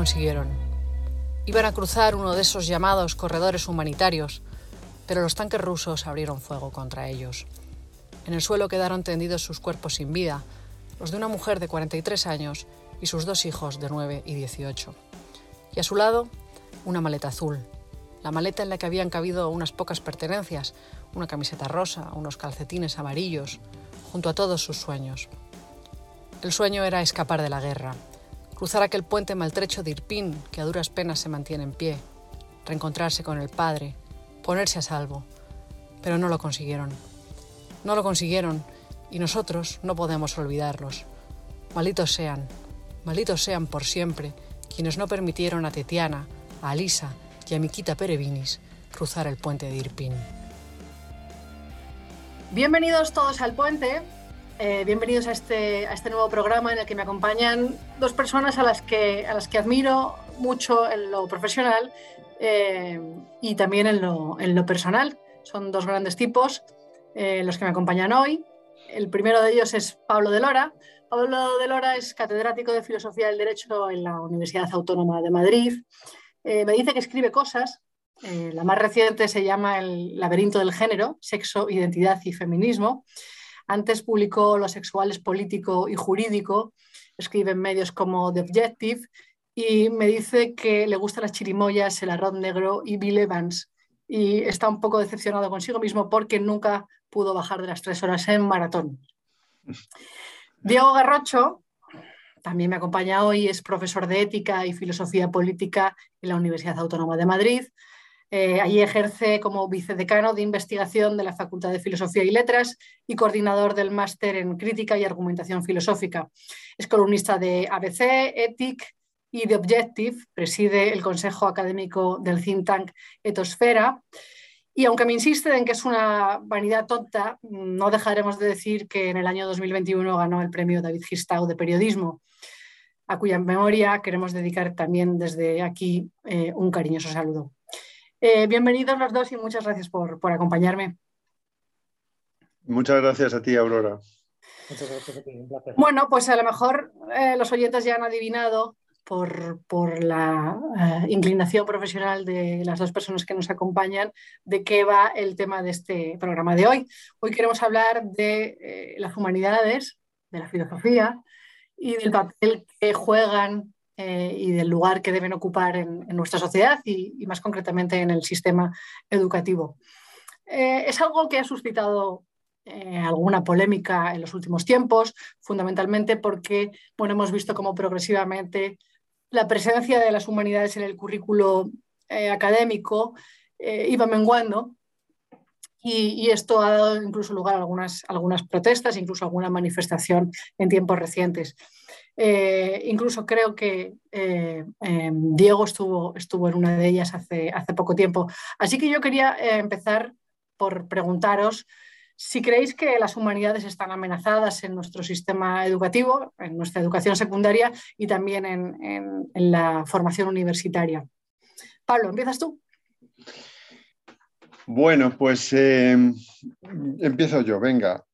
consiguieron. Iban a cruzar uno de esos llamados corredores humanitarios, pero los tanques rusos abrieron fuego contra ellos. En el suelo quedaron tendidos sus cuerpos sin vida, los de una mujer de 43 años y sus 2 hijos de 9 y 18. Y a su lado, una maleta azul, la maleta en la que habían cabido unas pocas pertenencias, una camiseta rosa, unos calcetines amarillos, junto a todos sus sueños. El sueño era escapar de la guerra, cruzar aquel puente maltrecho de Irpin que a duras penas se mantiene en pie, reencontrarse con el padre, ponerse a salvo. Pero no lo consiguieron. No lo consiguieron y nosotros no podemos olvidarlos. Malditos sean por siempre quienes no permitieron a Tetiana, a Alisa y a Mikita Perevinis cruzar el puente de Irpin. Bienvenidos todos al puente. Bienvenidos a este nuevo programa en el que me acompañan 2 personas a las que admiro mucho en lo profesional y también en lo personal. Son 2 grandes tipos los que me acompañan hoy. El primero de ellos es Pablo de Lora. Pablo de Lora es catedrático de Filosofía del Derecho en la Universidad Autónoma de Madrid. Me dice que escribe cosas. La más reciente se llama El laberinto del género, sexo, identidad y feminismo. Antes publicó Lo sexual es político y jurídico, escribe en medios como The Objective y me dice que le gustan las chirimoyas, el arroz negro y Bill Evans. Y está un poco decepcionado consigo mismo porque nunca pudo bajar de las 3 horas en maratón. Diego Garrocho también me acompaña hoy, es profesor de Ética y Filosofía Política en la Universidad Autónoma de Madrid. Allí ejerce como vicedecano de investigación de la Facultad de Filosofía y Letras y coordinador del máster en Crítica y Argumentación Filosófica. Es columnista de ABC, Ethic y The Objective, preside el consejo académico del think tank Etosfera. Y aunque me insiste en que es una vanidad tonta, no dejaremos de decir que en el año 2021 ganó el premio David Gistau de periodismo, a cuya memoria queremos dedicar también desde aquí un cariñoso saludo. Bienvenidos los 2 y muchas gracias por acompañarme. Muchas gracias a ti, Aurora. Muchas gracias a ti, un placer. Bueno, pues a lo mejor los oyentes ya han adivinado por la inclinación profesional de las 2 personas que nos acompañan de qué va el tema de este programa de hoy. Hoy queremos hablar de las humanidades, de la filosofía y del papel que juegan y del lugar que deben ocupar en nuestra sociedad y más concretamente en el sistema educativo. Es algo que ha suscitado alguna polémica en los últimos tiempos, fundamentalmente porque hemos visto cómo progresivamente la presencia de las humanidades en el currículo académico iba menguando. Y esto ha dado incluso lugar a algunas protestas, incluso alguna manifestación en tiempos recientes. Incluso creo que Diego estuvo en una de ellas hace poco tiempo. Así que yo quería empezar por preguntaros si creéis que las humanidades están amenazadas en nuestro sistema educativo, en nuestra educación secundaria y también en la formación universitaria. Pablo, ¿empiezas tú? Bueno, pues empiezo yo, venga.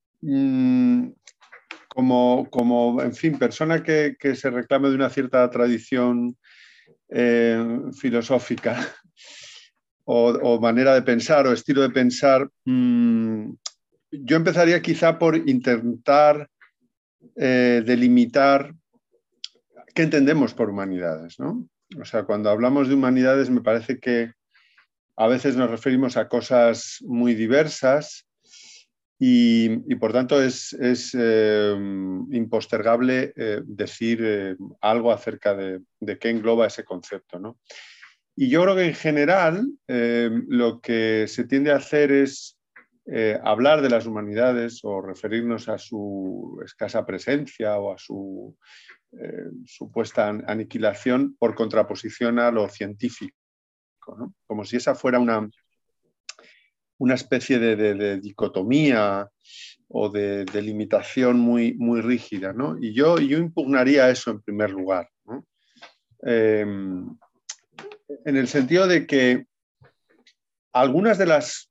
Como en fin, persona que se reclame de una cierta tradición filosófica o manera de pensar o estilo de pensar, yo empezaría quizá por intentar delimitar qué entendemos por humanidades, ¿no? O sea, cuando hablamos de humanidades me parece que a veces nos referimos a cosas muy diversas y por tanto es impostergable decir algo acerca de qué engloba ese concepto, ¿no? Y yo creo que en general lo que se tiende a hacer es hablar de las humanidades o referirnos a su escasa presencia o a su supuesta aniquilación por contraposición a lo científico, ¿no? Como si esa fuera una especie de dicotomía o de limitación muy, muy rígida, ¿no? Y yo impugnaría eso en primer lugar, ¿no? En el sentido de que algunas de las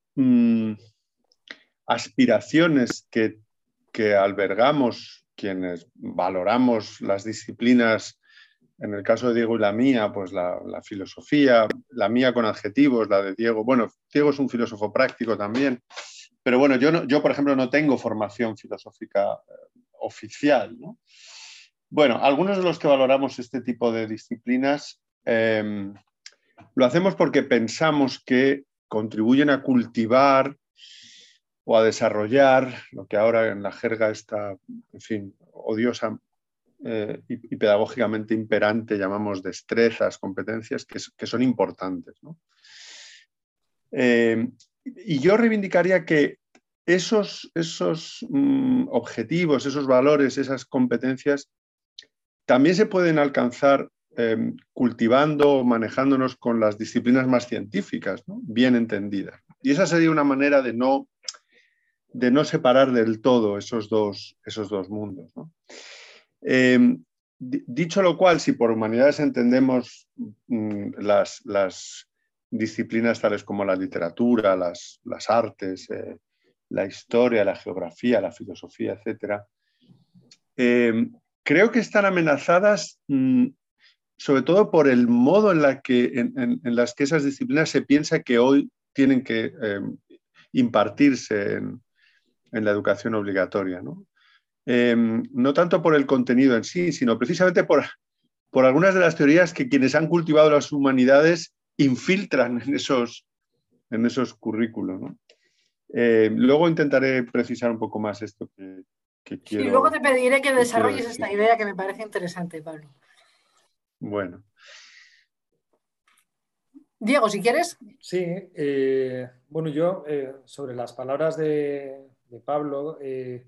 aspiraciones que albergamos quienes valoramos las disciplinas en el caso de Diego y la mía, pues la filosofía, la mía con adjetivos, la de Diego. Bueno, Diego es un filósofo práctico también, pero bueno, yo por ejemplo, no tengo formación filosófica oficial, ¿no? Bueno, algunos de los que valoramos este tipo de disciplinas lo hacemos porque pensamos que contribuyen a cultivar o a desarrollar lo que ahora en la jerga está, en fin, odiosa y pedagógicamente imperante, llamamos destrezas, competencias, que son importantes, ¿no? Y yo reivindicaría que esos objetivos, esos valores, esas competencias, también se pueden alcanzar cultivando, manejándonos con las disciplinas más científicas, ¿no? Bien entendidas. Y esa sería una manera de no separar del todo esos dos mundos, ¿no? Dicho lo cual, si por humanidades entendemos las disciplinas tales como la literatura, las artes, la historia, la geografía, la filosofía, etc., creo que están amenazadas sobre todo por el modo en las que esas disciplinas se piensa que hoy tienen que impartirse en la educación obligatoria, ¿no? No tanto por el contenido en sí, sino precisamente por algunas de las teorías que quienes han cultivado las humanidades infiltran en esos currículos, ¿no? Luego intentaré precisar un poco más esto que Y quiero. luego te pediré que desarrolles decir. esta idea que me parece interesante, Pablo. Bueno. Diego, si quieres. Sí, bueno, yo sobre las palabras de Pablo,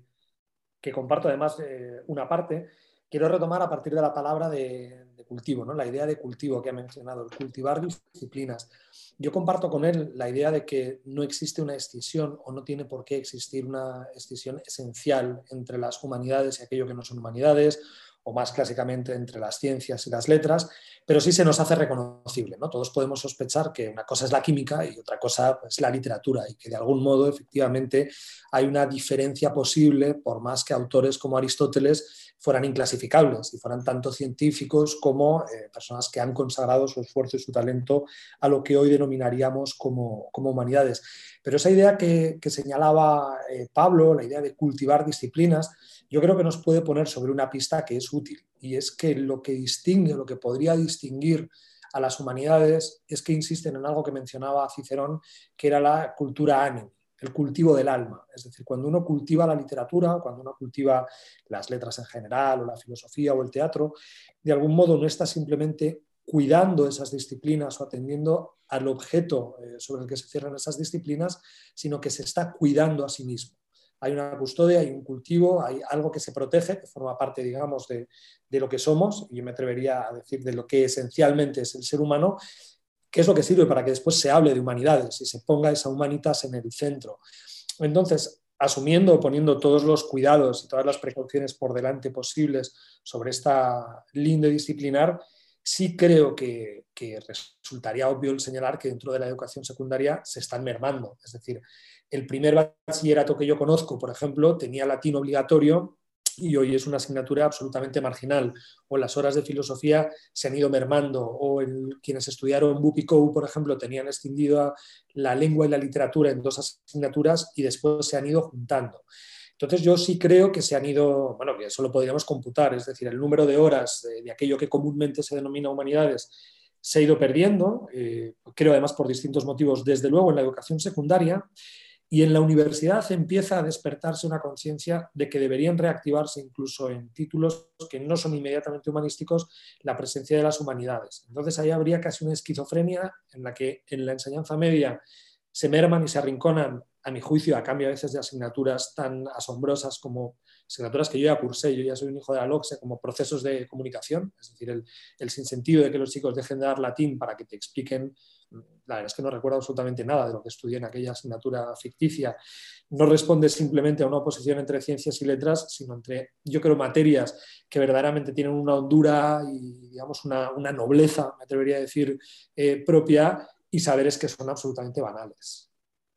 que comparto además una parte, quiero retomar a partir de la palabra de cultivo, ¿no? La idea de cultivo que ha mencionado, el cultivar disciplinas. Yo comparto con él la idea de que no existe una escisión o no tiene por qué existir una escisión esencial entre las humanidades y aquello que no son humanidades, o más clásicamente entre las ciencias y las letras, pero sí se nos hace reconocible, ¿no? Todos podemos sospechar que una cosa es la química y otra cosa es la literatura, y que de algún modo efectivamente hay una diferencia posible, por más que autores como Aristóteles fueran inclasificables y fueran tanto científicos como personas que han consagrado su esfuerzo y su talento a lo que hoy denominaríamos como humanidades. Pero esa idea que señalaba Pablo, la idea de cultivar disciplinas, yo creo que nos puede poner sobre una pista que es útil, y es que lo que distingue, lo que podría distinguir a las humanidades es que insisten en algo que mencionaba Cicerón, que era la cultura animi, el cultivo del alma. Es decir, cuando uno cultiva la literatura, cuando uno cultiva las letras en general, o la filosofía o el teatro, de algún modo no está simplemente cuidando esas disciplinas o atendiendo al objeto sobre el que se cierran esas disciplinas, sino que se está cuidando a sí mismo. Hay una custodia, hay un cultivo, hay algo que se protege, que forma parte, digamos, de lo que somos, y yo me atrevería a decir de lo que esencialmente es el ser humano, que es lo que sirve para que después se hable de humanidades y se ponga esa humanitas en el centro. Entonces, asumiendo, poniendo todos los cuidados y todas las precauciones por delante posibles sobre esta linde disciplinar, sí creo que resultaría obvio el señalar que dentro de la educación secundaria se están mermando. Es decir, el primer bachillerato que yo conozco, por ejemplo, tenía latín obligatorio y hoy es una asignatura absolutamente marginal, o las horas de filosofía se han ido mermando, o quienes estudiaron Bupikou, por ejemplo, tenían extendido la lengua y la literatura en dos asignaturas y después se han ido juntando. Entonces yo sí creo que se han ido, bueno, que eso lo podríamos computar, es decir, el número de horas de aquello que comúnmente se denomina humanidades se ha ido perdiendo, creo además por distintos motivos, desde luego en la educación secundaria, y en la universidad empieza a despertarse una conciencia de que deberían reactivarse incluso en títulos que no son inmediatamente humanísticos la presencia de las humanidades. Entonces ahí habría casi una esquizofrenia en la que en la enseñanza media se merman y se arrinconan, a mi juicio, a cambio a veces de asignaturas tan asombrosas como asignaturas que yo ya cursé, yo ya soy un hijo de la LOCSE, como procesos de comunicación, es decir, el sinsentido de que los chicos dejen de dar latín para que te expliquen. La verdad es que no recuerdo absolutamente nada de lo que estudié en aquella asignatura ficticia. No responde simplemente a una oposición entre ciencias y letras, sino entre, yo creo, materias que verdaderamente tienen una hondura y, digamos, una nobleza, me atrevería a decir, propia, y saberes que son absolutamente banales.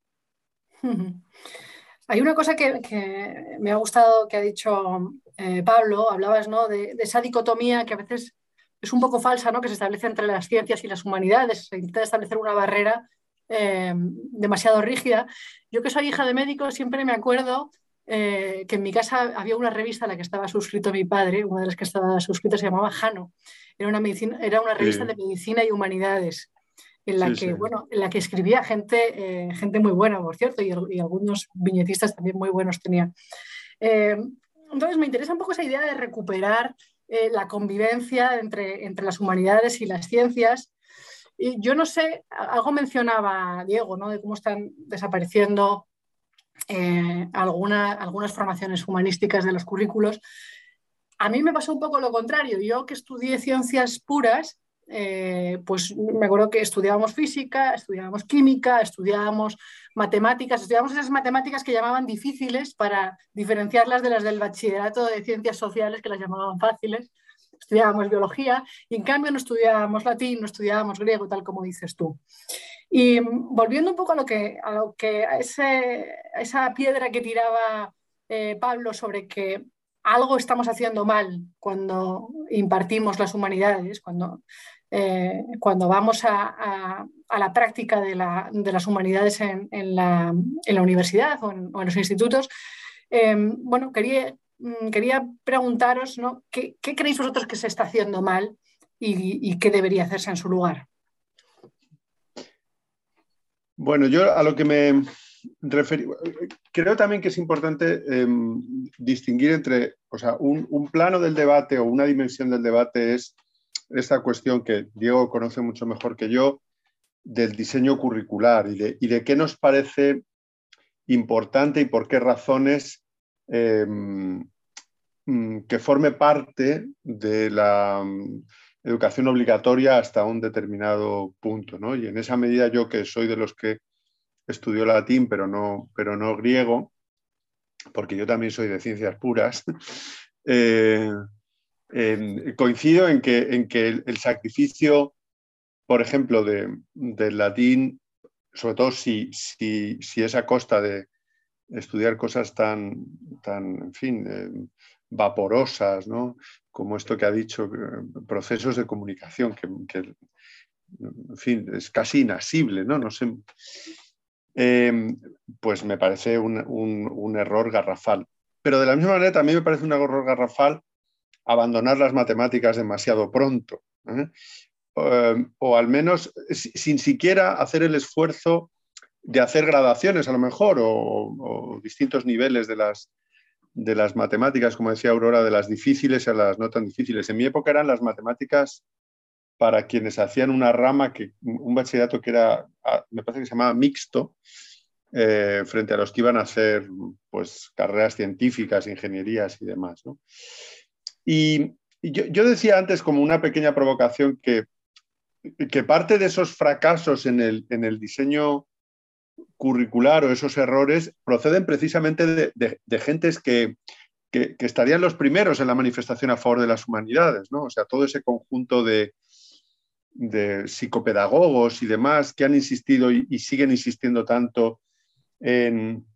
Hay una cosa que me ha gustado que ha dicho Pablo, hablabas, ¿no?, de esa dicotomía que a veces es un poco falsa, ¿no? Que se establece entre las ciencias y las humanidades, se intenta establecer una barrera demasiado rígida. Yo que soy hija de médico siempre me acuerdo que en mi casa había una revista a la que estaba suscrito mi padre, una de las que estaba suscrita se llamaba Jano, era una revista de Sí, medicina y humanidades en la sí, sí. que, bueno, en la que escribía gente muy buena, por cierto, y algunos viñetistas también muy buenos tenía. Eh, entonces me interesa un poco esa idea de recuperar la convivencia entre las humanidades y las ciencias. Y yo no sé, algo mencionaba Diego, ¿no? De cómo están desapareciendo algunas formaciones humanísticas de los currículos. A mí me pasó un poco lo contrario. Yo que estudié ciencias puras, pues me acuerdo que estudiábamos física, estudiábamos química, estudiábamos matemáticas, estudiábamos esas matemáticas que llamaban difíciles para diferenciarlas de las del bachillerato de ciencias sociales que las llamaban fáciles. Estudiábamos biología y en cambio no estudiábamos latín, no estudiábamos griego, tal como dices tú. Y volviendo un poco a esa piedra que tiraba Pablo sobre que algo estamos haciendo mal cuando impartimos las humanidades, cuando vamos a la práctica de las humanidades en la universidad o en los institutos. Bueno, quería preguntaros, ¿no? ¿Qué creéis vosotros que se está haciendo mal y qué debería hacerse en su lugar? Bueno, yo a lo que me referí, creo también que es importante distinguir entre, o sea, un plano del debate o una dimensión del debate es esta cuestión que Diego conoce mucho mejor que yo, del diseño curricular y de qué nos parece importante y por qué razones que forme parte de la educación obligatoria hasta un determinado punto, ¿no? Y en esa medida yo, que soy de los que estudió latín pero no griego, porque yo también soy de ciencias puras, coincido en que el sacrificio, por ejemplo, del latín, sobre todo si es a costa de estudiar cosas en fin, vaporosas, ¿no? Como esto que ha dicho, procesos de comunicación, que en fin, es casi inasible, ¿no? No sé, pues me parece un error garrafal. Pero de la misma manera también me parece un error garrafal abandonar las matemáticas demasiado pronto, ¿eh? O al menos sin siquiera hacer el esfuerzo de hacer gradaciones a lo mejor o distintos niveles de las matemáticas, como decía Aurora, de las difíciles a las no tan difíciles. En mi época eran las matemáticas para quienes hacían una rama, un bachillerato que era, me parece que se llamaba mixto, frente a los que iban a hacer pues, carreras científicas, ingenierías y demás, ¿no? Y yo decía antes, como una pequeña provocación, que parte de esos fracasos en el diseño curricular o esos errores proceden precisamente de gentes que estarían los primeros en la manifestación a favor de las humanidades, ¿no? O sea, todo ese conjunto de psicopedagogos y demás que han insistido y siguen insistiendo tanto en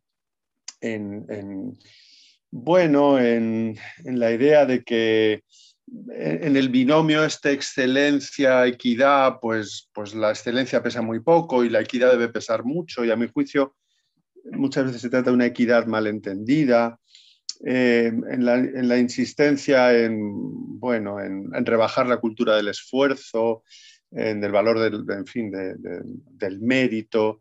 bueno, en la idea de que en el binomio excelencia-equidad, pues la excelencia pesa muy poco y la equidad debe pesar mucho, y a mi juicio muchas veces se trata de una equidad malentendida, en la insistencia bueno, en rebajar la cultura del esfuerzo, en el valor en fin, del mérito.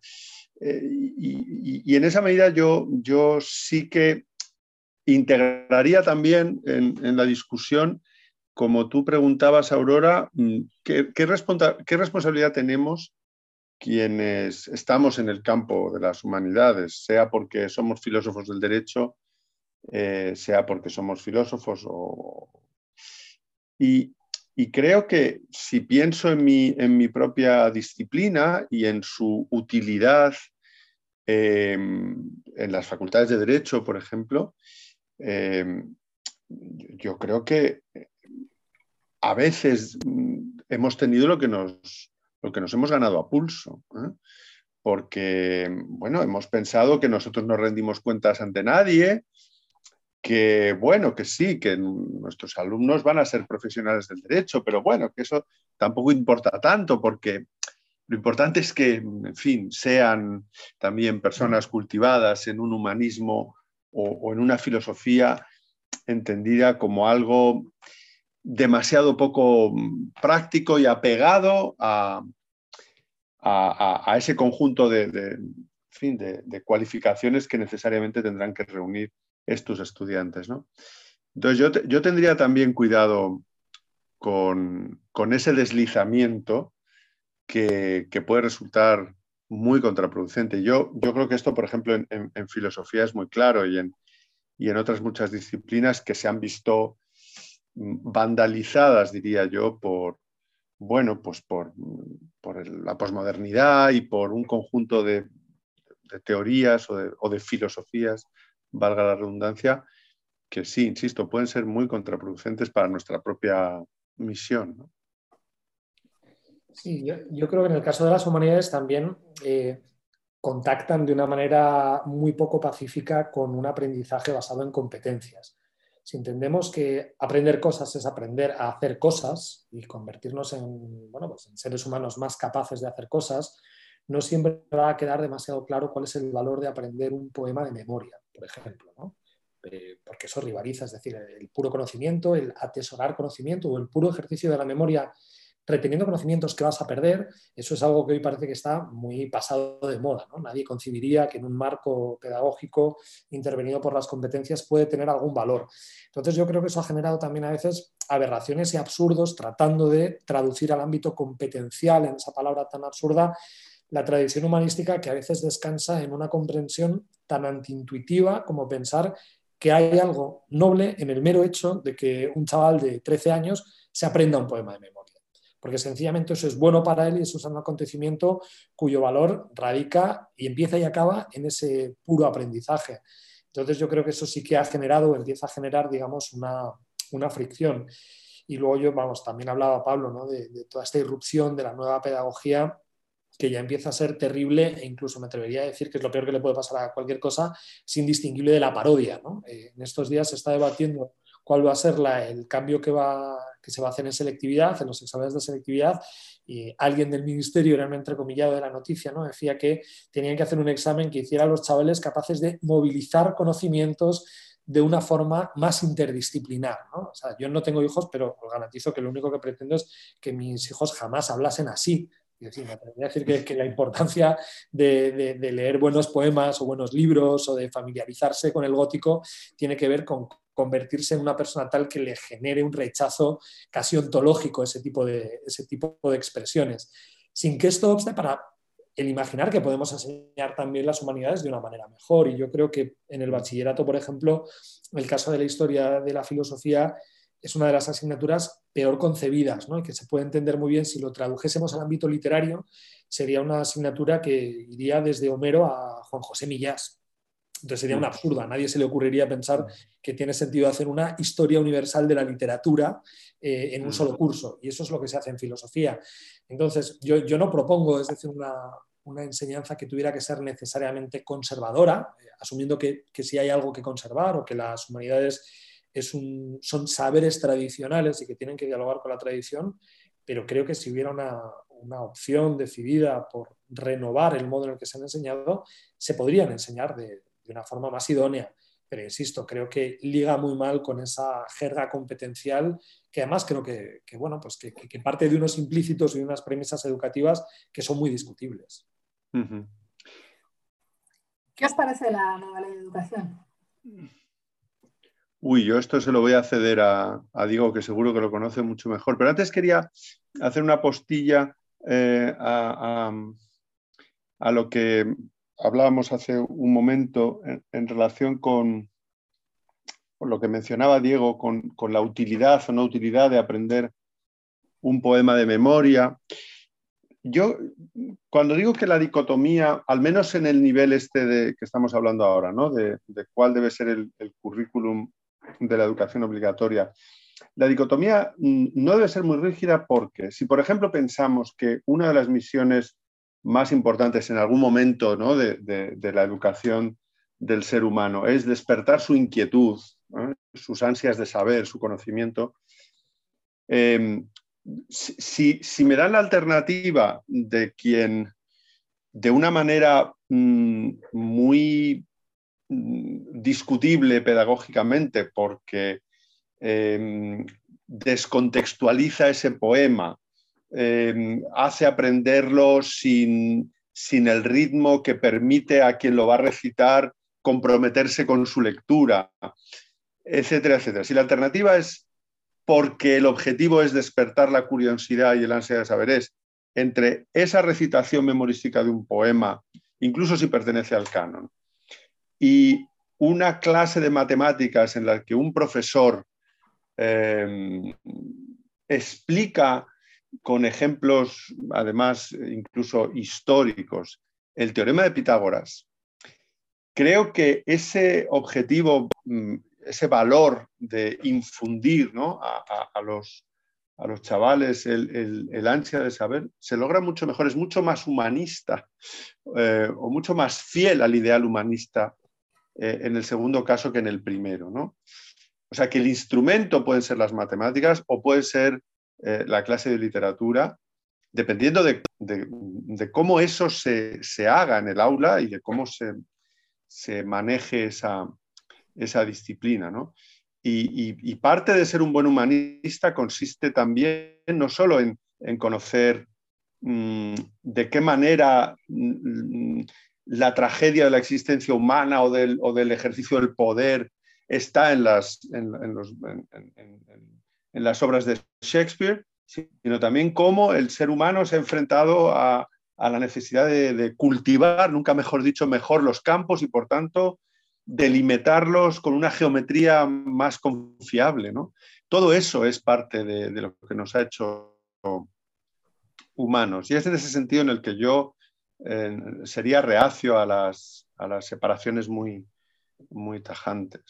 Y en esa medida yo sí que integraría también en la discusión, como tú preguntabas, Aurora, ¿qué responsabilidad tenemos quienes estamos en el campo de las humanidades, sea porque somos filósofos del derecho, sea porque somos filósofos y creo que si pienso en mi propia disciplina y en su utilidad en las facultades de Derecho, por ejemplo, yo creo que a veces hemos tenido lo que nos hemos ganado a pulso, ¿eh? Porque, bueno, hemos pensado que nosotros no rendimos cuentas ante nadie, que, bueno, que sí, que nuestros alumnos van a ser profesionales del derecho, pero bueno, que eso tampoco importa tanto, porque lo importante es que, en fin, sean también personas cultivadas en un humanismo o en una filosofía entendida como algo demasiado poco práctico y apegado a ese conjunto de cualificaciones que necesariamente tendrán que reunir estos estudiantes, ¿no? Entonces yo tendría también cuidado con ese deslizamiento que puede resultar muy contraproducente. Yo creo que esto, por ejemplo, en filosofía es muy claro y en otras muchas disciplinas que se han visto vandalizadas, diría yo, por la posmodernidad y por un conjunto de teorías o de filosofías, valga la redundancia, que sí, insisto, pueden ser muy contraproducentes para nuestra propia misión, ¿no? Sí, yo creo que en el caso de las humanidades también contactan de una manera muy poco pacífica con un aprendizaje basado en competencias. Si entendemos que aprender cosas es aprender a hacer cosas y convertirnos en, bueno, pues en seres humanos más capaces de hacer cosas, no siempre va a quedar demasiado claro cuál es el valor de aprender un poema de memoria, por ejemplo, ¿no? Porque eso rivaliza, es decir, el puro conocimiento, el atesorar conocimiento o el puro ejercicio de la memoria reteniendo conocimientos que vas a perder, eso es algo que hoy parece que está muy pasado de moda, ¿no? Nadie concibiría que en un marco pedagógico intervenido por las competencias puede tener algún valor. Entonces yo creo que eso ha generado también a veces aberraciones y absurdos tratando de traducir al ámbito competencial, en esa palabra tan absurda, la tradición humanística que a veces descansa en una comprensión tan antiintuitiva como pensar que hay algo noble en el mero hecho de que un chaval de 13 años se aprenda un poema de memoria. Porque sencillamente eso es bueno para él y eso es un acontecimiento cuyo valor radica y empieza y acaba en ese puro aprendizaje. Entonces yo creo que eso sí que ha generado, empieza a generar, digamos, una fricción. Y luego también hablaba Pablo, ¿no? de toda esta irrupción de la nueva pedagogía que ya empieza a ser terrible e incluso me atrevería a decir que es lo peor que le puede pasar a cualquier cosa, es indistinguible de la parodia, ¿no? En estos días se está debatiendo cuál va a ser el cambio que se va a hacer en selectividad, en los exámenes de selectividad, y alguien del ministerio, era un entrecomillado de la noticia, ¿no? Decía que tenían que hacer un examen que hiciera a los chavales capaces de movilizar conocimientos de una forma más interdisciplinar, ¿no? O sea, yo no tengo hijos, pero os garantizo que lo único que pretendo es que mis hijos jamás hablasen así. Es decir, me atrevería a decir que la importancia de leer buenos poemas o buenos libros o de familiarizarse con el gótico tiene que ver con convertirse en una persona tal que le genere un rechazo casi ontológico ese tipo de expresiones. Sin que esto obste para el imaginar que podemos enseñar también las humanidades de una manera mejor. Y yo creo que en el bachillerato, por ejemplo, el caso de la historia de la filosofía es una de las asignaturas peor concebidas, ¿no? Y que se puede entender muy bien si lo tradujésemos al ámbito literario, sería una asignatura que iría desde Homero a Juan José Millás. Entonces sería una absurda, a nadie se le ocurriría pensar que tiene sentido hacer una historia universal de la literatura en un solo curso, y eso es lo que se hace en filosofía. Entonces yo no propongo, es decir, una enseñanza que tuviera que ser necesariamente conservadora, asumiendo que sí hay algo que conservar o que las humanidades son saberes tradicionales y que tienen que dialogar con la tradición, pero creo que si hubiera una opción decidida por renovar el modo en el que se han enseñado, se podrían enseñar de una forma más idónea. Pero insisto, creo que liga muy mal con esa jerga competencial que además creo que parte de unos implícitos y de unas premisas educativas que son muy discutibles. ¿Qué os parece la nueva ley de educación? Uy, yo esto se lo voy a ceder a Diego, que seguro que lo conoce mucho mejor. Pero antes quería hacer una postilla a lo que hablábamos hace un momento en relación con lo que mencionaba Diego, con la utilidad o no utilidad de aprender un poema de memoria. Yo, cuando digo que la dicotomía, al menos en el nivel que estamos hablando ahora, ¿no? de cuál debe ser el currículum de la educación obligatoria, la dicotomía no debe ser muy rígida porque si, por ejemplo, pensamos que una de las misiones más importantes en algún momento, ¿no? de la educación del ser humano es despertar su inquietud sus ansias de saber, su conocimiento. Si me dan la alternativa de quien, de una manera muy discutible pedagógicamente, porque descontextualiza ese poema, hace aprenderlo sin el ritmo que permite a quien lo va a recitar comprometerse con su lectura, etcétera, etcétera. Si la alternativa es porque el objetivo es despertar la curiosidad y el ansia de saber, es entre esa recitación memorística de un poema, incluso si pertenece al canon, y una clase de matemáticas en la que un profesor explica con ejemplos, además, incluso históricos, el teorema de Pitágoras, creo que ese objetivo, ese valor de infundir, ¿no?, a los chavales el ansia de saber, se logra mucho mejor, es mucho más humanista o mucho más fiel al ideal humanista en el segundo caso que en el primero, ¿no? O sea, que el instrumento pueden ser las matemáticas o puede ser la clase de literatura, dependiendo de cómo eso se haga en el aula y de cómo se maneje esa disciplina, ¿no? Y parte de ser un buen humanista consiste también no solo en conocer de qué manera la tragedia de la existencia humana o del ejercicio del poder está en las obras de Shakespeare, sino también cómo el ser humano se ha enfrentado a la necesidad de cultivar, nunca mejor dicho, mejor los campos y, por tanto, delimitarlos con una geometría más confiable, ¿no? Todo eso es parte de lo que nos ha hecho humanos. Y es en ese sentido en el que yo sería reacio a las separaciones muy tajantes,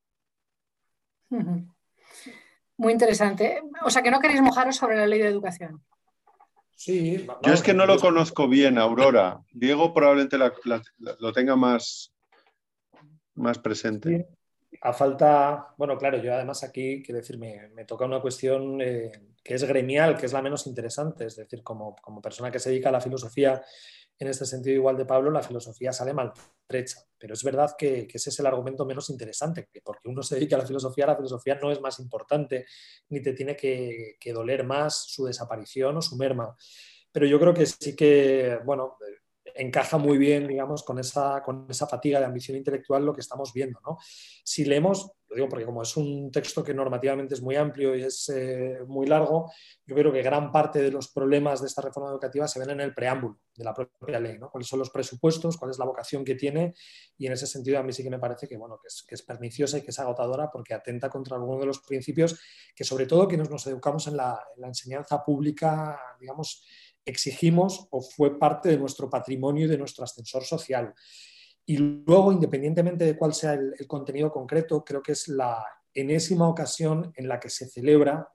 ¿no? Muy interesante. O sea, que no queréis mojaros sobre la ley de educación. Sí, yo es que no lo conozco bien, Aurora. Diego probablemente lo tenga más presente. Sí. A falta, bueno, claro, yo además aquí, quiero decir, me toca una cuestión que es gremial, que es la menos interesante, es decir, como persona que se dedica a la filosofía, en este sentido igual de Pablo, la filosofía sale maltrecha, pero es verdad que ese es el argumento menos interesante, que porque uno se dedica a la filosofía no es más importante, ni te tiene que doler más su desaparición o su merma. Pero yo creo que sí que, bueno, encaja muy bien, digamos, con esa fatiga de ambición intelectual lo que estamos viendo, ¿no? Si leemos, lo digo porque como es un texto que normativamente es muy amplio y es muy largo, yo creo que gran parte de los problemas de esta reforma educativa se ven en el preámbulo de la propia ley, ¿no? Cuáles son los presupuestos, cuál es la vocación que tiene, y en ese sentido a mí sí que me parece que, bueno, que es perniciosa y que es agotadora porque atenta contra algunos de los principios que, sobre todo, quienes nos educamos en la enseñanza pública, digamos, exigimos o fue parte de nuestro patrimonio y de nuestro ascensor social. Y luego, independientemente de cuál sea el contenido concreto, creo que es la enésima ocasión en la que se celebra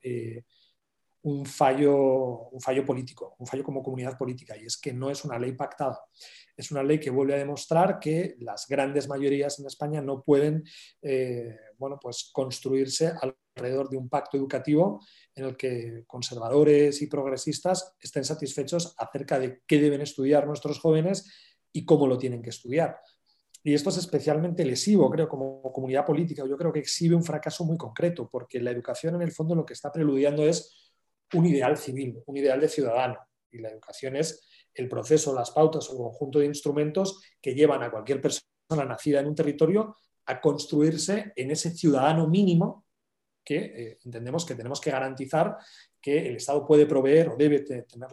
un fallo político, un fallo como comunidad política, y es que no es una ley pactada. Es una ley que vuelve a demostrar que las grandes mayorías en España no pueden bueno, pues construirse alrededor de un pacto educativo en el que conservadores y progresistas estén satisfechos acerca de qué deben estudiar nuestros jóvenes y cómo lo tienen que estudiar. Y esto es especialmente lesivo, creo, como comunidad política. Yo creo que exhibe un fracaso muy concreto, porque la educación, en el fondo, lo que está preludiando es un ideal civil, un ideal de ciudadano. Y la educación es el proceso, las pautas o el conjunto de instrumentos que llevan a cualquier persona nacida en un territorio a construirse en ese ciudadano mínimo que entendemos que tenemos que garantizar que el Estado puede proveer o debe tener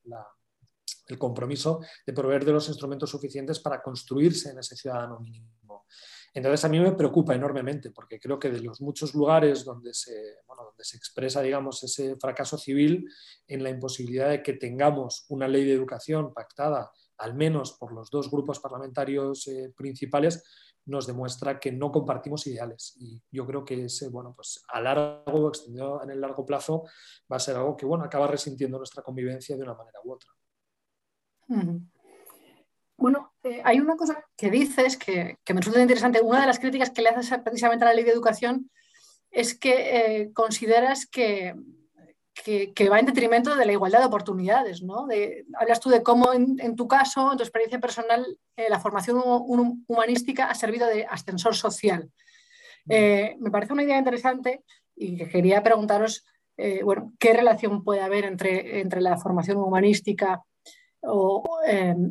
el compromiso de proveer de los instrumentos suficientes para construirse en ese ciudadano mínimo. Entonces a mí me preocupa enormemente porque creo que de los muchos lugares donde se expresa, digamos, ese fracaso civil en la imposibilidad de que tengamos una ley de educación pactada al menos por los dos grupos parlamentarios principales, nos demuestra que no compartimos ideales. Y yo creo que ese, bueno, pues a largo, extendido en el largo plazo, va a ser algo que, bueno, acaba resintiendo nuestra convivencia de una manera u otra. Bueno, hay una cosa que dices que me resulta interesante. Una de las críticas que le haces precisamente a la ley de educación es que consideras que va en detrimento de la igualdad de oportunidades, ¿no? Hablas tú de cómo en tu caso, en tu experiencia personal, la formación humanística ha servido de ascensor social. Me parece una idea interesante y que quería preguntaros, bueno, ¿qué relación puede haber entre la formación humanística o,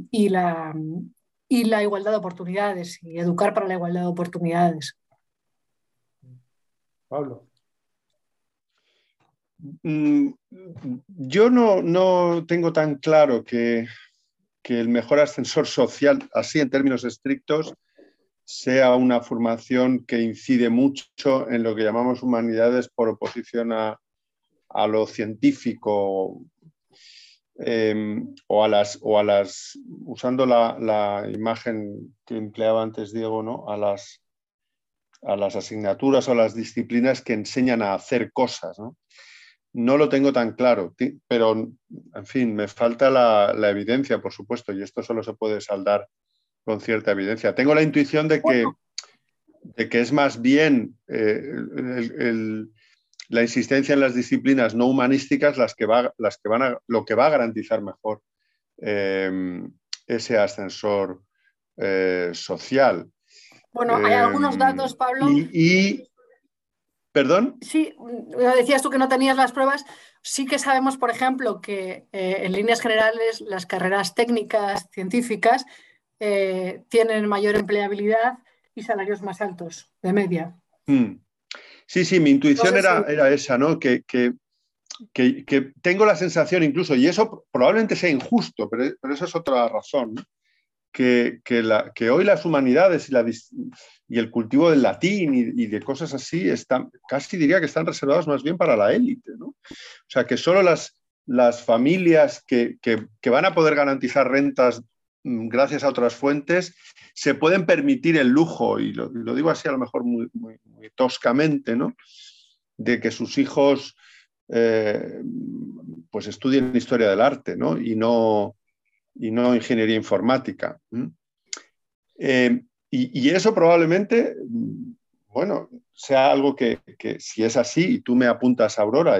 y la igualdad de oportunidades y educar para la igualdad de oportunidades? Pablo. Yo no tengo tan claro que el mejor ascensor social, así en términos estrictos, sea una formación que incide mucho en lo que llamamos humanidades por oposición a lo científico, o a las, usando la imagen que empleaba antes Diego, ¿no? A las asignaturas o a las disciplinas que enseñan a hacer cosas, ¿no? No lo tengo tan claro, pero, en fin, me falta la evidencia, por supuesto, y esto solo se puede saldar con cierta evidencia. Tengo la intuición de que es más bien la insistencia en las disciplinas no humanísticas lo que va a garantizar mejor ese ascensor social. Bueno, hay algunos datos, Pablo. ¿Perdón? Sí, decías tú que no tenías las pruebas. Sí que sabemos, por ejemplo, que en líneas generales las carreras técnicas, científicas, tienen mayor empleabilidad y salarios más altos, de media. Sí, mi intuición No sé era esa, ¿no? Que tengo la sensación incluso, y eso probablemente sea injusto, pero eso es otra razón, ¿no? Que hoy las humanidades y el cultivo del latín y de cosas así casi diría que están reservados más bien para la élite, ¿no? O sea, que solo las familias que van a poder garantizar rentas gracias a otras fuentes se pueden permitir el lujo, y lo digo así a lo mejor muy toscamente, ¿no? De que sus hijos pues estudien historia del arte, ¿no? Y no ingeniería informática. Y eso probablemente, bueno, sea algo que si es así y tú me apuntas a Aurora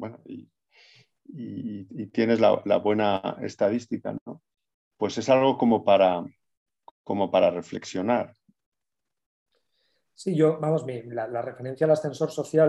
y tienes la buena estadística, ¿no? Pues es algo como para reflexionar. Sí, la referencia al ascensor social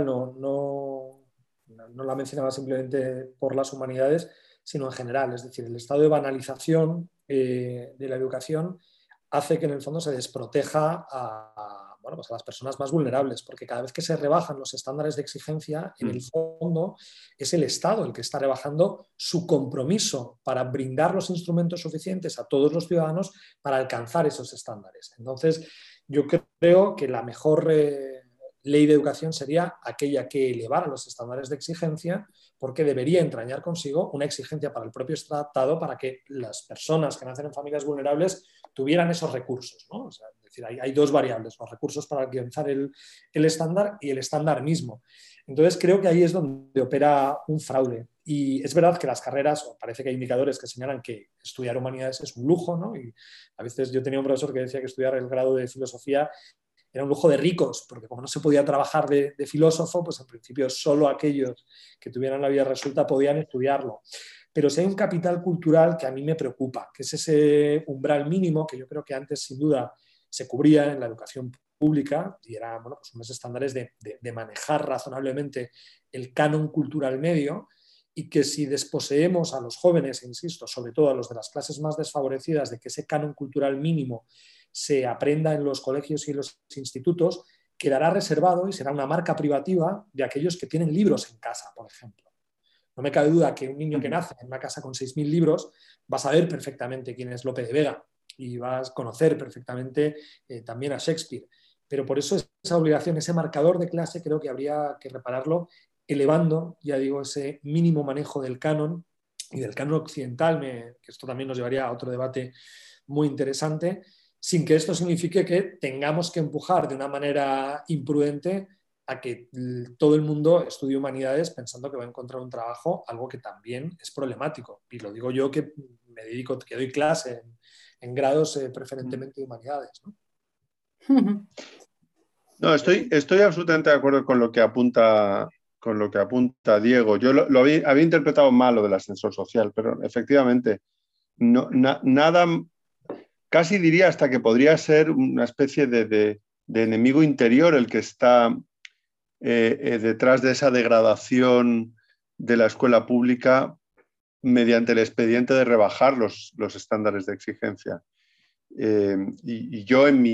no la mencionaba simplemente por las humanidades, sino en general. Es decir, el estado de banalización de la educación hace que en el fondo se desproteja pues a las personas más vulnerables, porque cada vez que se rebajan los estándares de exigencia, en el fondo es el Estado el que está rebajando su compromiso para brindar los instrumentos suficientes a todos los ciudadanos para alcanzar esos estándares. Entonces, yo creo que la mejor ley de educación sería aquella que elevara los estándares de exigencia, porque debería entrañar consigo una exigencia para el propio Estado para que las personas que nacen en familias vulnerables tuvieran esos recursos, ¿no? O sea, es decir, hay dos variables, los recursos para alcanzar el estándar y el estándar mismo. Entonces creo que ahí es donde opera un fraude. Y es verdad que las carreras, o parece que hay indicadores que señalan que estudiar humanidades es un lujo, ¿no? Y a veces yo tenía un profesor que decía que estudiar el grado de filosofía era un lujo de ricos, porque como no se podía trabajar de filósofo, pues en principio solo aquellos que tuvieran la vida resuelta podían estudiarlo. Pero si hay un capital cultural que a mí me preocupa, que es ese umbral mínimo que yo creo que antes sin duda se cubría en la educación pública y eran pues unos estándares de manejar razonablemente el canon cultural medio, y que si desposeemos a los jóvenes, insisto, sobre todo a los de las clases más desfavorecidas, de que ese canon cultural mínimo se aprenda en los colegios y en los institutos, quedará reservado y será una marca privativa de aquellos que tienen libros en casa, por ejemplo. No me cabe duda que un niño que nace en una casa con 6.000 libros va a saber perfectamente quién es Lope de Vega y va a conocer perfectamente también a Shakespeare. Pero por eso esa obligación, ese marcador de clase, creo que habría que repararlo elevando, ya digo, ese mínimo manejo del canon y del canon occidental, que esto también nos llevaría a otro debate muy interesante, sin que esto signifique que tengamos que empujar de una manera imprudente a que todo el mundo estudie humanidades pensando que va a encontrar un trabajo, algo que también es problemático. Y lo digo yo que me dedico, que doy clase en grados preferentemente de humanidades, ¿no? No, estoy absolutamente de acuerdo con lo que apunta Diego. Yo lo había interpretado mal lo del ascensor social, pero efectivamente, nada, casi diría hasta que podría ser una especie de enemigo interior el que está detrás de esa degradación de la escuela pública mediante el expediente de rebajar los estándares de exigencia. Y yo en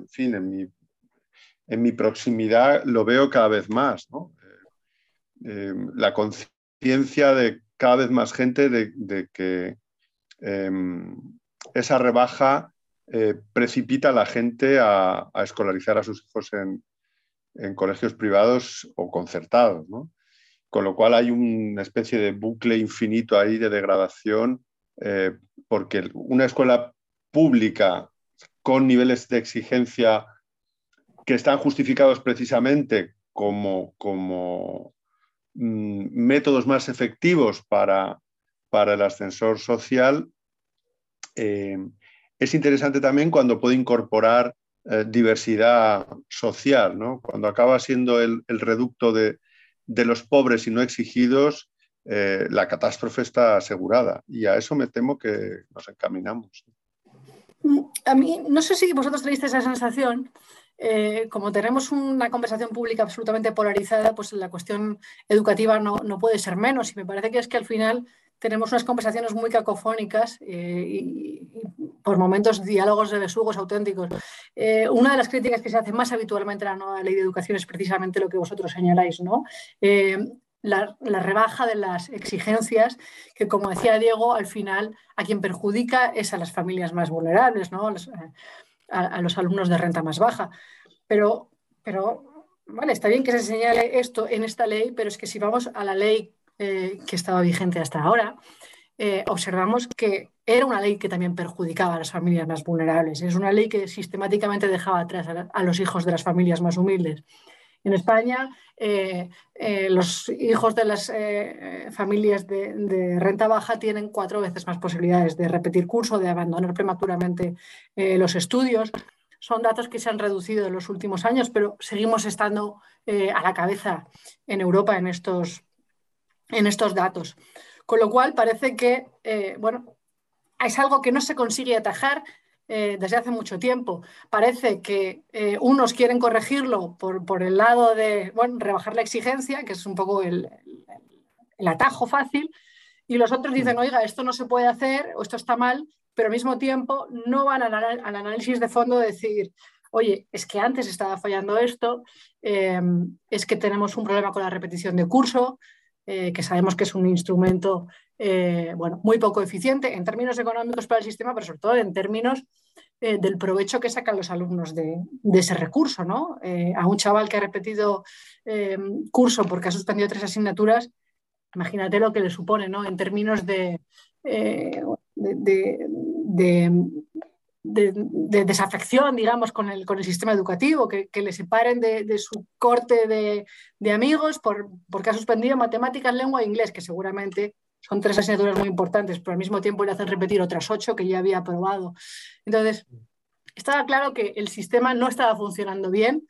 mi proximidad lo veo cada vez más, ¿no? La conciencia de cada vez más gente de que esa rebaja precipita a la gente a escolarizar a sus hijos en colegios privados o concertados, ¿no? Con lo cual hay una especie de bucle infinito ahí de degradación, porque una escuela pública con niveles de exigencia que están justificados precisamente como métodos más efectivos para el ascensor social, es interesante también cuando puede incorporar diversidad social, ¿no? Cuando acaba siendo el reducto de los pobres y no exigidos, la catástrofe está asegurada, y a eso me temo que nos encaminamos. A mí, no sé si vosotros tenéis esa sensación, como tenemos una conversación pública absolutamente polarizada, pues la cuestión educativa no puede ser menos, y me parece que es que al final tenemos unas conversaciones muy cacofónicas y por momentos diálogos de besugos auténticos. Una de las críticas que se hace más habitualmente a la nueva ley de educación es precisamente lo que vosotros señaláis, ¿no? La rebaja de las exigencias, que como decía Diego, al final a quien perjudica es a las familias más vulnerables, ¿no? A los alumnos de renta más baja. Pero vale, está bien que se señale esto en esta ley, pero es que si vamos a la ley que estaba vigente hasta ahora, observamos que era una ley que también perjudicaba a las familias más vulnerables. Es una ley que sistemáticamente dejaba atrás a los hijos de las familias más humildes. En España, los hijos de las familias de renta baja tienen 4 veces más posibilidades de repetir curso, de abandonar prematuramente los estudios. Son datos que se han reducido en los últimos años, pero seguimos estando a la cabeza en Europa en estos datos. Con lo cual parece que, bueno, es algo que no se consigue atajar desde hace mucho tiempo. Parece que unos quieren corregirlo por el lado de, bueno, rebajar la exigencia, que es un poco el atajo fácil, y los otros dicen, oiga, esto no se puede hacer o esto está mal, pero al mismo tiempo no van al análisis de fondo de decir, oye, es que antes estaba fallando esto, es que tenemos un problema con la repetición de curso, que sabemos que es un instrumento bueno, muy poco eficiente en términos económicos para el sistema, pero sobre todo en términos del provecho que sacan los alumnos de ese recurso, ¿no? A un chaval que ha repetido curso porque ha suspendido 3 asignaturas, imagínate lo que le supone, ¿no? En términos de desafección, digamos, con el sistema educativo, que le separen de su corte de amigos porque ha suspendido matemáticas, lengua e inglés, que seguramente son 3 asignaturas muy importantes, pero al mismo tiempo le hacen repetir otras 8 que ya había aprobado. Entonces, estaba claro que el sistema no estaba funcionando bien,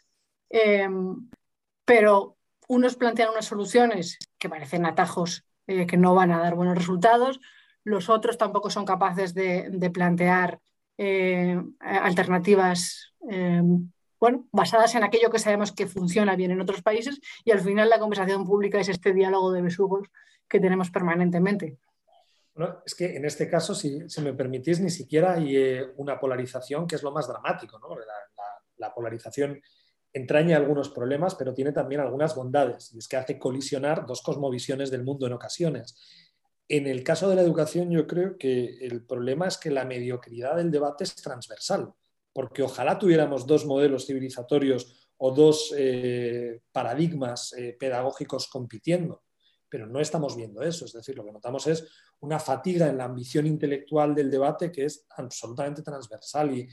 pero unos plantean unas soluciones que parecen atajos que no van a dar buenos resultados, los otros tampoco son capaces de plantear alternativas bueno, basadas en aquello que sabemos que funciona bien en otros países, y al final la conversación pública es este diálogo de besugos que tenemos permanentemente. Bueno, es que en este caso, si me permitís, ni siquiera hay una polarización, que es lo más dramático, ¿no? La polarización entraña algunos problemas, pero tiene también algunas bondades, y es que hace colisionar 2 cosmovisiones del mundo en ocasiones. En el caso de la educación, yo creo que el problema es que la mediocridad del debate es transversal, porque ojalá tuviéramos 2 modelos civilizatorios o 2 paradigmas pedagógicos compitiendo, pero no estamos viendo eso. Es decir, lo que notamos es una fatiga en la ambición intelectual del debate que es absolutamente transversal, y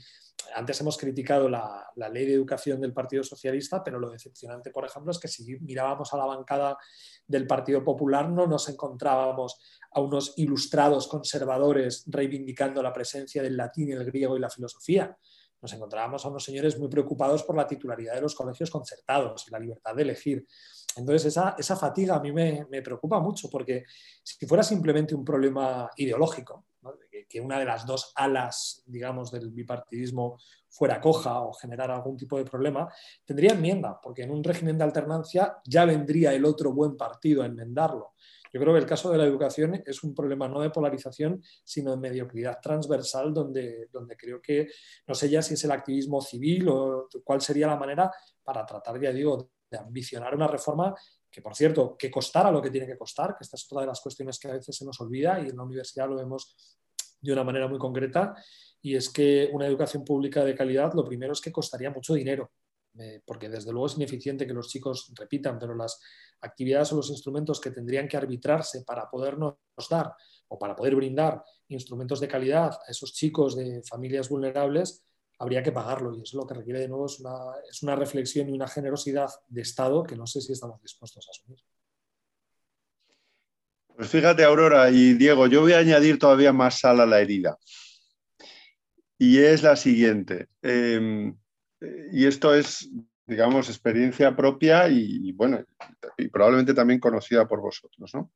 antes hemos criticado la ley de educación del Partido Socialista, pero lo decepcionante, por ejemplo, es que si mirábamos a la bancada del Partido Popular no nos encontrábamos a unos ilustrados conservadores reivindicando la presencia del latín, el griego y la filosofía. Nos encontrábamos a unos señores muy preocupados por la titularidad de los colegios concertados y la libertad de elegir. Entonces, esa fatiga a mí me preocupa mucho, porque si fuera simplemente un problema ideológico, ¿no?, que una de las dos alas, digamos, del bipartidismo fuera coja o generara algún tipo de problema, tendría enmienda, porque en un régimen de alternancia ya vendría el otro buen partido a enmendarlo. Yo creo que el caso de la educación es un problema no de polarización, sino de mediocridad transversal, donde creo que, no sé ya si es el activismo civil o cuál sería la manera para tratar, ya digo, de ambicionar una reforma que, por cierto, que costara lo que tiene que costar, que esta es otra de las cuestiones que a veces se nos olvida y en la universidad lo vemos de una manera muy concreta, y es que una educación pública de calidad lo primero es que costaría mucho dinero, porque desde luego es ineficiente que los chicos repitan, pero las actividades o los instrumentos que tendrían que arbitrarse para podernos dar o para poder brindar instrumentos de calidad a esos chicos de familias vulnerables, habría que pagarlo, y eso lo que requiere de nuevo es una reflexión y una generosidad de Estado que no sé si estamos dispuestos a asumir. Pues fíjate, Aurora y Diego, yo voy a añadir todavía más sal a la herida. Y es la siguiente. Y esto es, digamos, experiencia propia y bueno, y probablemente también conocida por vosotros, ¿no?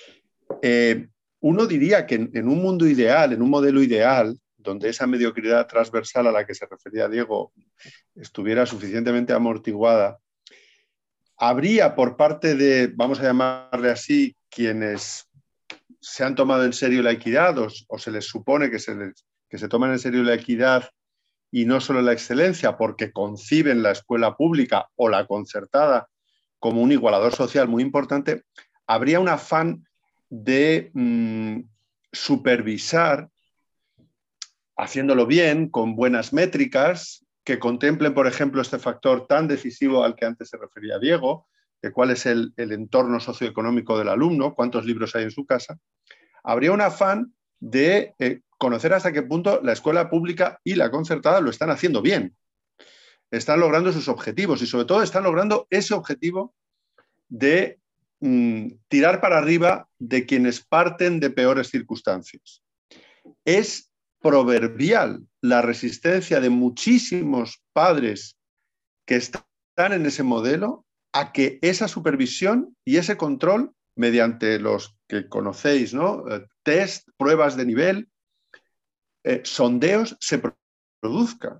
Uno diría que en un mundo ideal, en un modelo ideal, donde esa mediocridad transversal a la que se refería Diego estuviera suficientemente amortiguada, habría por parte de, vamos a llamarle así, quienes se han tomado en serio la equidad o se les supone que se toman en serio la equidad y no solo la excelencia, porque conciben la escuela pública o la concertada como un igualador social muy importante, habría un afán de supervisar, haciéndolo bien, con buenas métricas, que contemplen, por ejemplo, este factor tan decisivo al que antes se refería Diego, de cuál es el entorno socioeconómico del alumno, cuántos libros hay en su casa. Habría un afán de conocer hasta qué punto la escuela pública y la concertada lo están haciendo bien. Están logrando sus objetivos y sobre todo están logrando ese objetivo de tirar para arriba de quienes parten de peores circunstancias. Es proverbial la resistencia de muchísimos padres que están en ese modelo a que esa supervisión y ese control, mediante los que conocéis, ¿no?, test, pruebas de nivel, sondeos, se produzca.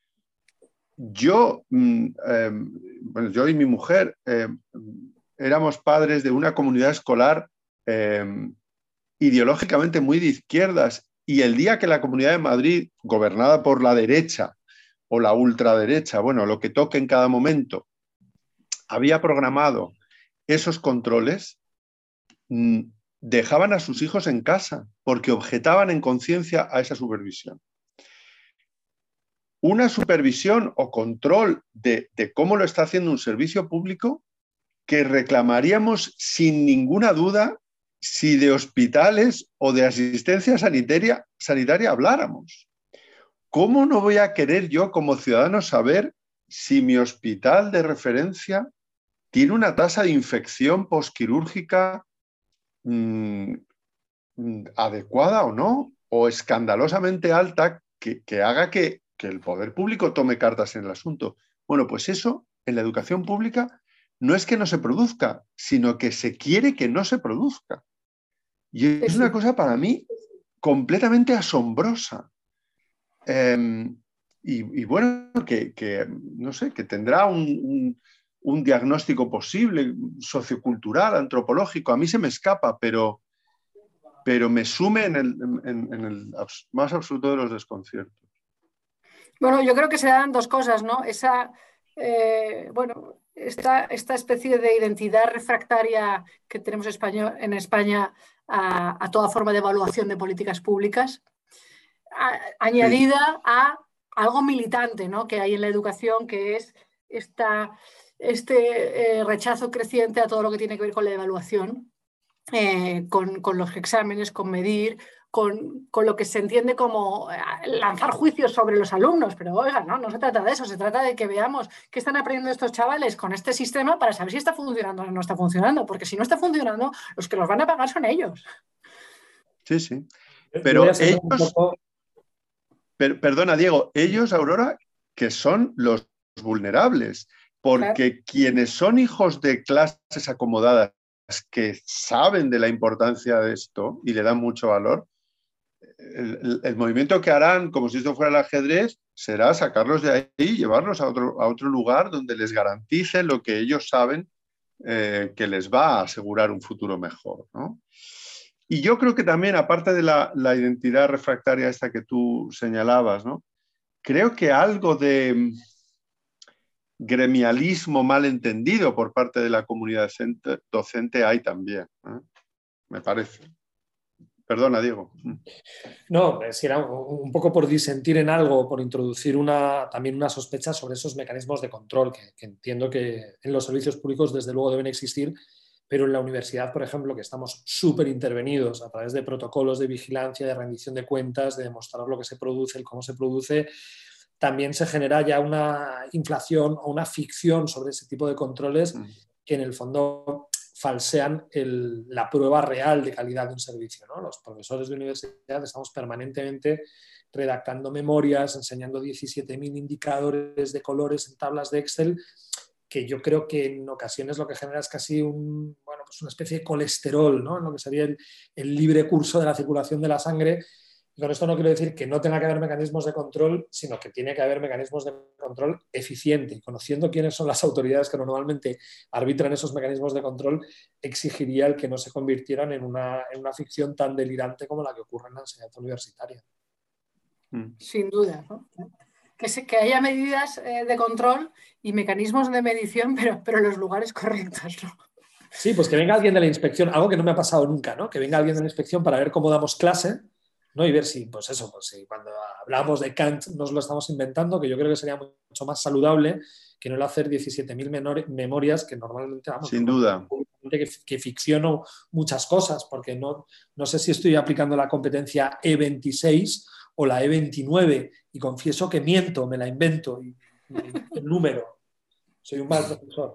Yo y mi mujer éramos padres de una comunidad escolar ideológicamente muy de izquierdas, y el día que la Comunidad de Madrid, gobernada por la derecha o la ultraderecha, bueno, lo que toque en cada momento, había programado esos controles, dejaban a sus hijos en casa porque objetaban en conciencia a esa supervisión. Una supervisión o control de cómo lo está haciendo un servicio público que reclamaríamos sin ninguna duda si de hospitales o de asistencia sanitaria habláramos. ¿Cómo no voy a querer yo como ciudadano saber si mi hospital de referencia tiene una tasa de infección posquirúrgica adecuada o no, o escandalosamente alta, que haga que el poder público tome cartas en el asunto? Bueno, pues eso en la educación pública no es que no se produzca, sino que se quiere que no se produzca. Y es una cosa para mí completamente asombrosa. Y bueno, que no sé, que tendrá un diagnóstico posible, sociocultural, antropológico. A mí se me escapa, pero me sume en el más absoluto de los desconciertos. Bueno, yo creo que se dan dos cosas, ¿no? Esta especie de identidad refractaria que tenemos en España a toda forma de evaluación de políticas públicas, añadida sí, a algo militante, ¿no?, que hay en la educación, que es este rechazo creciente a todo lo que tiene que ver con la evaluación, con los exámenes, con medir, con lo que se entiende como lanzar juicios sobre los alumnos, pero oiga, no se trata de eso, se trata de que veamos qué están aprendiendo estos chavales con este sistema para saber si está funcionando o no está funcionando, porque si no está funcionando, los que los van a pagar son ellos. Sí, sí. Yo Pero voy a ser un ellos, poco... perdona, Diego, ellos, Aurora, que son los vulnerables, porque quienes son hijos de clases acomodadas que saben de la importancia de esto y le dan mucho valor, el movimiento que harán, como si esto fuera el ajedrez, será sacarlos de ahí y llevarlos a otro lugar donde les garantice lo que ellos saben que les va a asegurar un futuro mejor, ¿no? Y yo creo que también, aparte de la identidad refractaria esta que tú señalabas, ¿no? Creo que algo de gremialismo mal entendido por parte de la comunidad docente hay también, ¿eh? Me parece. Perdona, Diego. No, si era un poco por disentir en algo, por introducir también una sospecha sobre esos mecanismos de control que entiendo que en los servicios públicos desde luego deben existir, pero en la universidad, por ejemplo, que estamos súper intervenidos a través de protocolos de vigilancia, de rendición de cuentas, de demostrar lo que se produce, el cómo se produce, también se genera ya una inflación o una ficción sobre ese tipo de controles que en el fondo falsean la prueba real de calidad de un servicio, ¿no? Los profesores de universidad estamos permanentemente redactando memorias, enseñando 17.000 indicadores de colores en tablas de Excel, que yo creo que en ocasiones lo que genera es casi pues una especie de colesterol, ¿no? En lo que sería el libre curso de la circulación de la sangre. Y con esto no quiero decir que no tenga que haber mecanismos de control, sino que tiene que haber mecanismos de control eficiente. Y conociendo quiénes son las autoridades que normalmente arbitran esos mecanismos de control, exigiría el que no se convirtieran en una ficción tan delirante como la que ocurre en la enseñanza universitaria. Sin duda, ¿no? Que haya medidas de control y mecanismos de medición, pero en los lugares correctos, ¿no? Sí, pues que venga alguien de la inspección, algo que no me ha pasado nunca, ¿no? Que venga alguien de la inspección para ver cómo damos clase, ¿no? Y ver si, pues si cuando hablamos de Kant nos lo estamos inventando, que yo creo que sería mucho más saludable que no el hacer 17.000 memorias que normalmente, sin duda, que ficciono muchas cosas, porque no sé si estoy aplicando la competencia E26 o la E29, y confieso que miento, me la invento, y el número. Soy un mal profesor.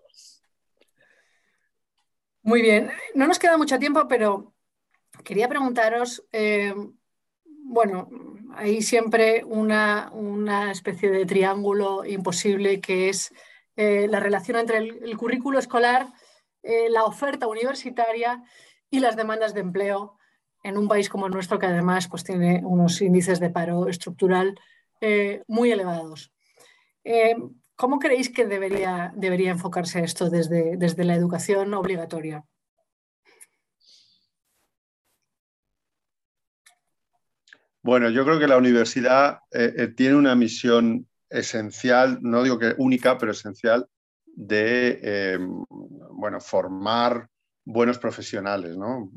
Muy bien, no nos queda mucho tiempo, pero quería preguntaros, bueno, hay siempre una especie de triángulo imposible que es la relación entre el currículo escolar, la oferta universitaria y las demandas de empleo en un país como el nuestro, que además pues, tiene unos índices de paro estructural muy elevados. ¿Cómo creéis que debería enfocarse esto desde la educación obligatoria? Bueno, yo creo que la universidad tiene una misión esencial, no digo que única, pero esencial, de formar buenos profesionales, ¿no?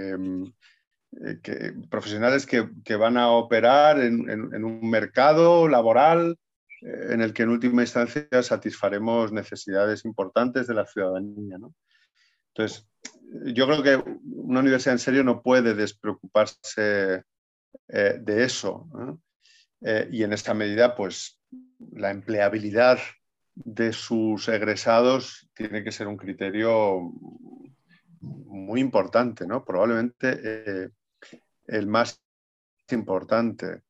Profesionales que van a operar en un mercado laboral en el que en última instancia satisfaremos necesidades importantes de la ciudadanía, ¿no? Entonces, yo creo que una universidad en serio no puede despreocuparse de eso, ¿no? Y en esta medida, pues, la empleabilidad de sus egresados tiene que ser un criterio muy importante, ¿no? Probablemente el más importante.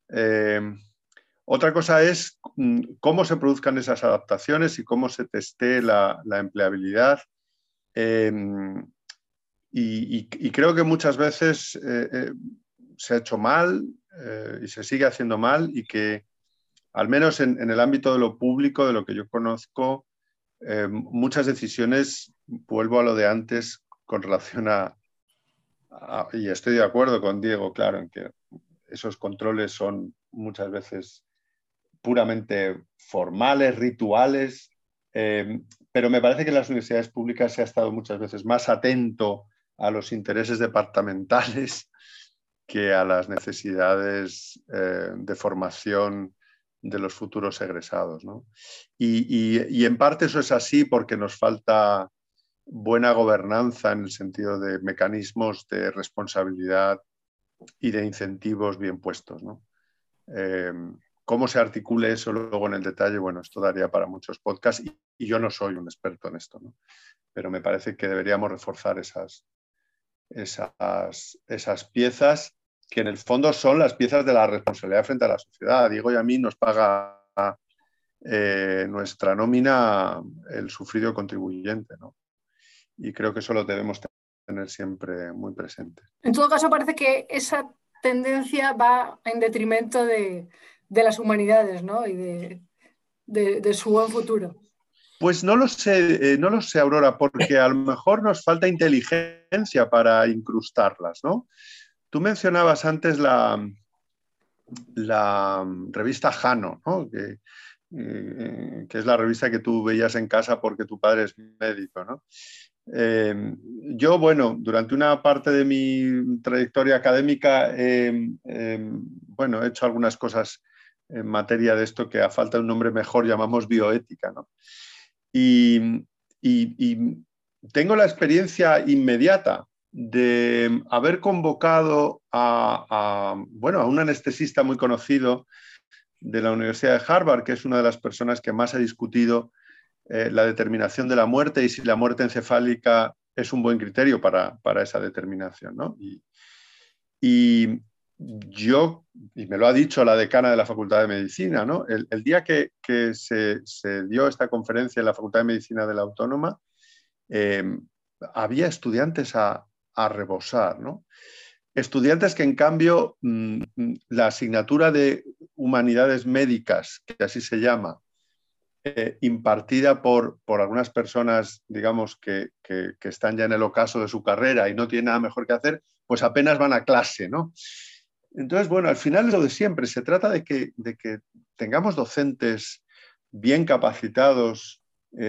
Otra cosa es cómo se produzcan esas adaptaciones y cómo se testee la empleabilidad. Y creo que muchas veces se ha hecho mal y se sigue haciendo mal, y que al menos en el ámbito de lo público, de lo que yo conozco, muchas decisiones, vuelvo a lo de antes, con relación y estoy de acuerdo con Diego, claro, en que esos controles son muchas veces puramente formales, rituales, pero me parece que en las universidades públicas se ha estado muchas veces más atento a los intereses departamentales que a las necesidades de formación de los futuros egresados, ¿no? Y en parte eso es así porque nos falta buena gobernanza en el sentido de mecanismos de responsabilidad y de incentivos bien puestos, ¿no? Cómo se articule eso luego en el detalle, bueno, esto daría para muchos podcasts y yo no soy un experto en esto, ¿no? Pero me parece que deberíamos reforzar esas piezas que en el fondo son las piezas de la responsabilidad frente a la sociedad. Diego y a mí nos paga nuestra nómina el sufrido contribuyente, ¿no? Y creo que eso lo debemos tener siempre muy presente. En todo caso, parece que esa tendencia va en detrimento de las humanidades, ¿no? Y de su buen futuro. Pues no lo sé, Aurora, porque a lo mejor nos falta inteligencia para incrustarlas, ¿no? Tú mencionabas antes la revista Jano, ¿no? Que es la revista que tú veías en casa porque tu padre es médico, ¿no? Yo, bueno, durante una parte de mi trayectoria académica, bueno, he hecho algunas cosas en materia de esto que a falta de un nombre mejor llamamos bioética, ¿no? Y tengo la experiencia inmediata de haber convocado bueno, a un anestesista muy conocido de la Universidad de Harvard, que es una de las personas que más ha discutido la determinación de la muerte y si la muerte encefálica es un buen criterio para esa determinación, ¿no? Y me lo ha dicho la decana de la Facultad de Medicina, ¿no? El día que se dio esta conferencia en la Facultad de Medicina de la Autónoma, había estudiantes a rebosar, ¿no? Estudiantes que, en cambio, la asignatura de Humanidades Médicas, que así se llama, impartida por algunas personas, digamos, que están ya en el ocaso de su carrera y no tienen nada mejor que hacer, pues apenas van a clase, ¿no? Entonces, bueno, al final es lo de siempre. Se trata de que tengamos docentes bien capacitados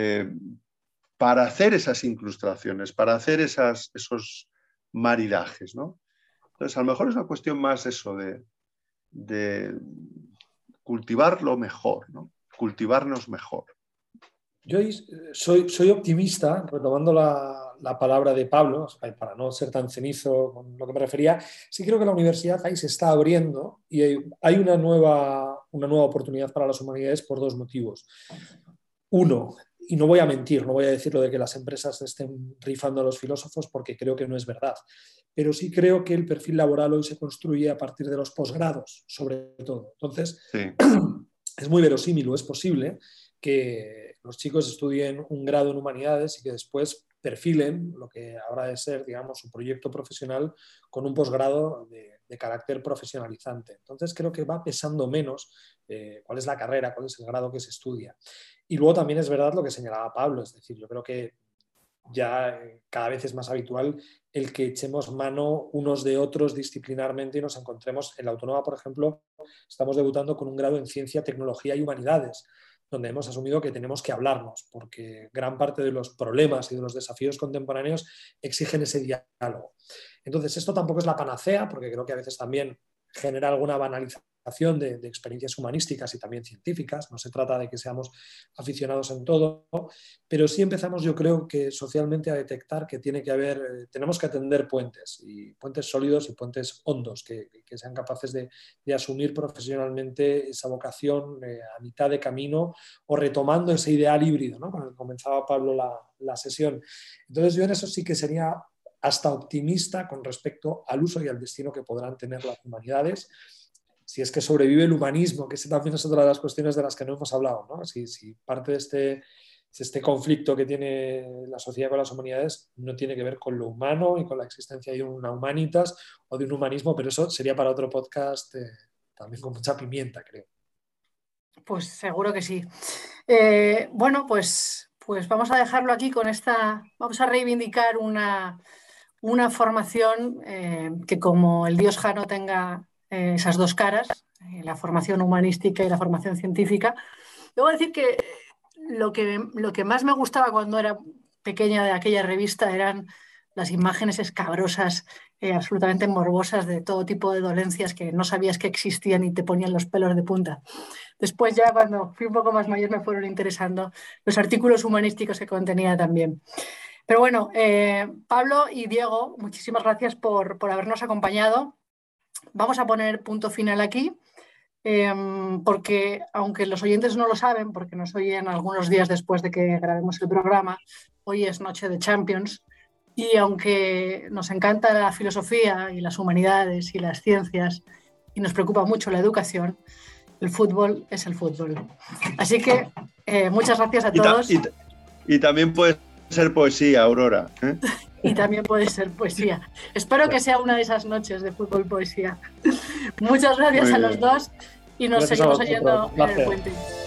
para hacer esas incrustaciones, para hacer esos maridajes, ¿no? Entonces, a lo mejor es una cuestión más eso de cultivarlo mejor, ¿no? Cultivarnos mejor. Yo soy optimista, retomando la palabra de Pablo, para no ser tan cenizo con lo que me refería. Sí creo que la universidad ahí se está abriendo y hay una nueva oportunidad para las humanidades por dos motivos. Uno, y no voy a mentir, no voy a decir lo de que las empresas estén rifando a los filósofos porque creo que no es verdad, pero sí creo que el perfil laboral hoy se construye a partir de los posgrados, sobre todo. Entonces, sí, es muy verosímil o es posible que los chicos estudien un grado en humanidades y que después perfilen lo que habrá de ser, digamos, su proyecto profesional con un posgrado de carácter profesionalizante. Entonces creo que va pesando menos cuál es la carrera, cuál es el grado que se estudia. Y luego también es verdad lo que señalaba Pablo, es decir, yo creo que ya cada vez es más habitual el que echemos mano unos de otros disciplinarmente y nos encontremos. En la Autónoma, por ejemplo, estamos debutando con un grado en Ciencia, Tecnología y Humanidades, donde hemos asumido que tenemos que hablarnos, porque gran parte de los problemas y de los desafíos contemporáneos exigen ese diálogo. Entonces, esto tampoco es la panacea, porque creo que a veces también genera alguna banalización de experiencias humanísticas y también científicas. No se trata de que seamos aficionados en todo, pero sí empezamos, yo creo, que socialmente a detectar que tenemos que atender puentes, y puentes sólidos y puentes hondos, que sean capaces de asumir profesionalmente esa vocación a mitad de camino o retomando ese ideal híbrido, ¿no? Cuando comenzaba Pablo la sesión. Entonces yo en eso sí que sería hasta optimista con respecto al uso y al destino que podrán tener las humanidades, si es que sobrevive el humanismo, que ese también es otra de las cuestiones de las que no hemos hablado, ¿no? Si parte de este conflicto que tiene la sociedad con las humanidades no tiene que ver con lo humano y con la existencia de una humanitas o de un humanismo, pero eso sería para otro podcast también con mucha pimienta, creo. Pues seguro que sí. Bueno, pues vamos a dejarlo aquí con vamos a reivindicar una formación que, como el dios Jano, tenga esas dos caras, la formación humanística y la formación científica. Debo decir que lo que más me gustaba cuando era pequeña de aquella revista eran las imágenes escabrosas, absolutamente morbosas, de todo tipo de dolencias que no sabías que existían y te ponían los pelos de punta. Después, ya cuando fui un poco más mayor, me fueron interesando los artículos humanísticos que contenía también. Pero bueno, Pablo y Diego, muchísimas gracias por habernos acompañado. vamos a poner punto final aquí, porque aunque los oyentes no lo saben, porque nos oyen algunos días después de que grabemos el programa, hoy es noche de Champions, y aunque nos encanta la filosofía y las humanidades y las ciencias y nos preocupa mucho la educación, el fútbol es el fútbol. Así que muchas gracias a todos. Y también puede ser poesía, Aurora, ¿eh? Y también puede ser poesía. Espero que sea una de esas noches de fútbol poesía. Muchas gracias a los dos y nos seguimos oyendo en el puente.